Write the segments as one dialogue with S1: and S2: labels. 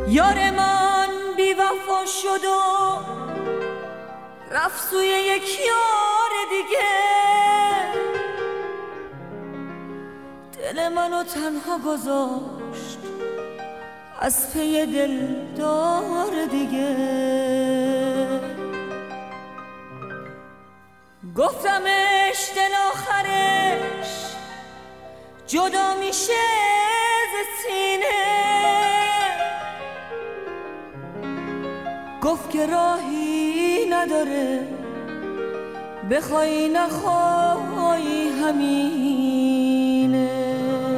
S1: یار من بی وفا شد و رفت سوی یک یار دیگه، دل منو تنها گذاشت از پی دلدار دیگه. گفتمش دل آخرش جدا میشه ز سینه، گفت که راهی نداره بخوای نخوای همینه.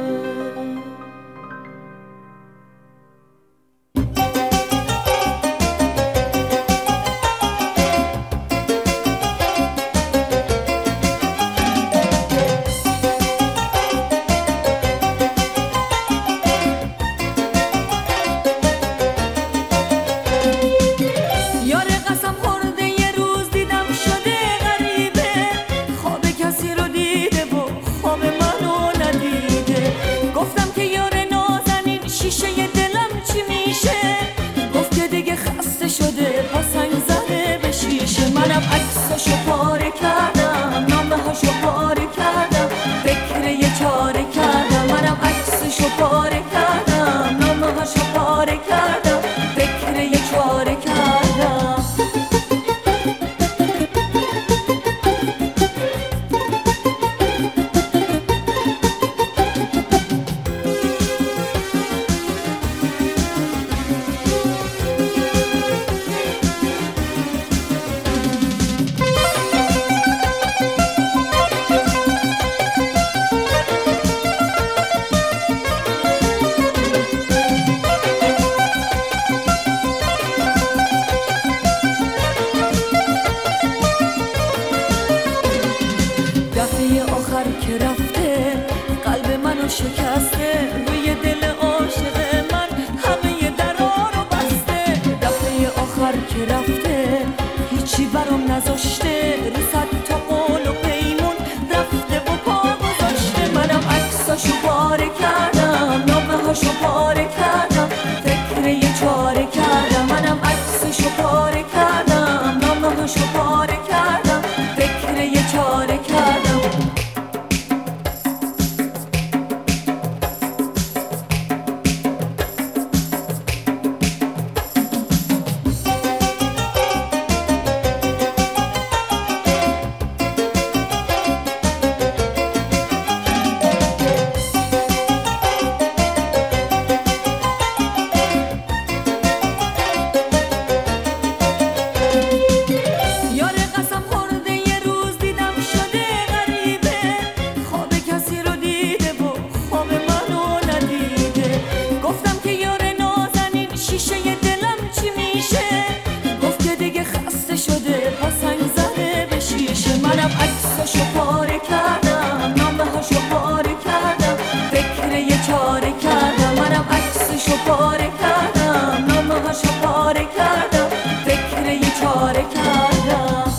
S1: منم عکسشو پاره کردم، نامه هاشو پاره کردم، فکر یه چاره کردم. منم عکسشو پاره کردم، نامه هاشو پاره کردم، فکر یه چاره کردم. که رفته قلب منو شکسته، روی دل عاشق من همه درا رو بسته. دفعه آخر که رفته هیچی برام نذاشته، رو صد تا قول و پیمون رفته و پا گذاشته. منم عکساشو پاره کردم، نامه هاشو پاره کردم، فکر یه چاره کردم. منم عکسشو پاره کردم، نامه هاشو پاره کردم، فکر یه چاره کردم. منم عکسشو پاره کردم، نامه هاشو پاره کردم، فکر یه چاره کردم. منم عکسشو پاره کردم، نامه هاشو پاره کردم، فکر یه چاره کردم.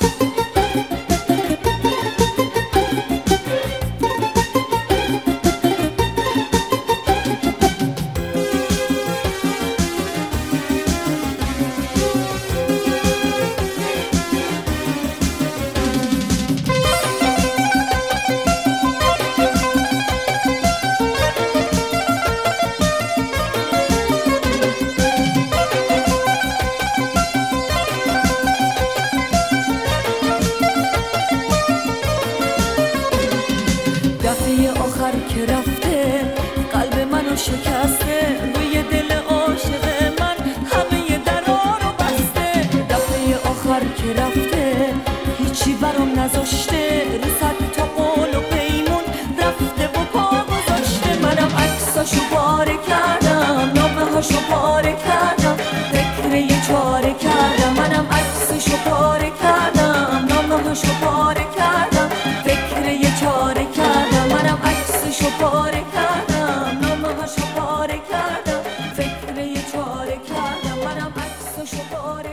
S1: دفعه آخر که رفته قلب منو شکسته، روی دل عاشق من همه درا رو بسته. دفعه آخر که رفته هیچی برام نذاشته، رو صد تا قول و پیمون رفته و پا گذاشته. منم عکساشو پاره کردم، نامه هاشو پاره کردم، فکر یه چاره کردم. منم عکسشو پاره کردم، نامه هاشو پاره کردم، فکر یه چاره کردم. منم عکسشو پاره کردم، نامه هاشو پاره کردم، فکر یه چاره کردم. منم عکسشو پاره